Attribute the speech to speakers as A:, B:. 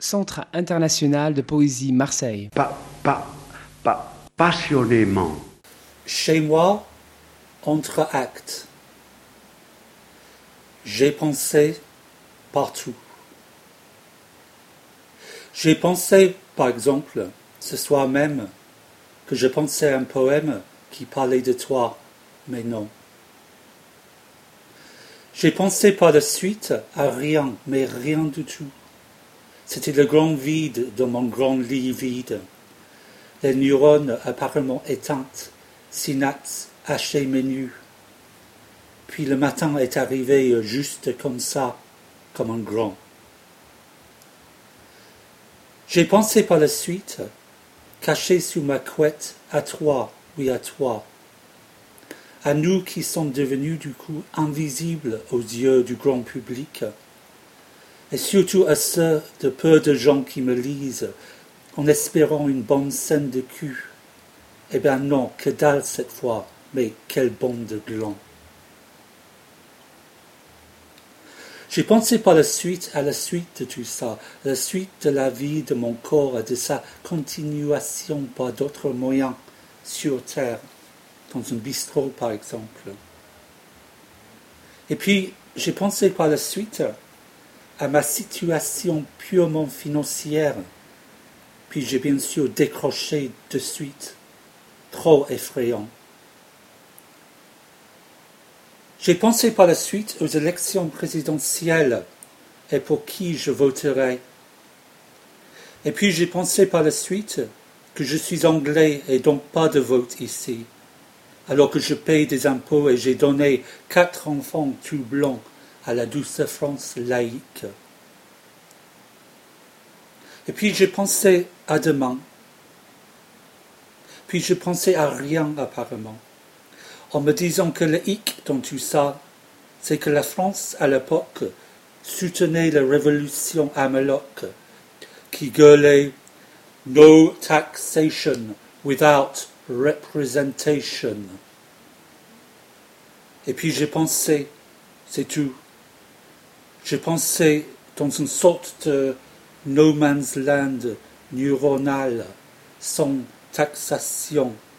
A: Centre international de poésie Marseille.
B: Passionnément.
C: Chez moi, entre actes. J'ai pensé partout. J'ai pensé, par exemple, ce soir même, que je pensais un poème qui parlait de toi, mais non. J'ai pensé par la suite à rien, mais rien du tout. C'était le grand vide dans mon grand lit vide. Les neurones apparemment éteintes, synapses hachées menues. Puis le matin est arrivé juste comme ça, comme un grand. J'ai pensé par la suite, caché sous ma couette, à toi, oui à toi. À nous qui sommes devenus du coup invisibles aux yeux du grand public. Et surtout à ceux de peu de gens qui me lisent, en espérant une bonne scène de cul. Eh bien non, que dalle cette fois, mais quelle bande de glands. J'ai pensé par la suite à la suite de tout ça, à la suite de la vie de mon corps et de sa continuation par d'autres moyens sur Terre, dans un bistrot par exemple. Et puis, j'ai pensé par la suite à ma situation purement financière, puis j'ai bien sûr décroché de suite, trop effrayant. J'ai pensé par la suite aux élections présidentielles et pour qui je voterai. Et puis j'ai pensé par la suite que je suis anglais et donc pas de vote ici, alors que je paye des impôts et j'ai donné 4 enfants tout blancs à la douce France laïque. Et puis j'ai pensé à demain. Puis je pensais à rien apparemment, en me disant que le hic dans tout ça, c'est que la France à l'époque soutenait la révolution ameloque, qui gueulait « No taxation without representation ». Et puis j'ai pensé, c'est tout. J'ai pensé dans une sorte de no man's land neuronal, sans taxation,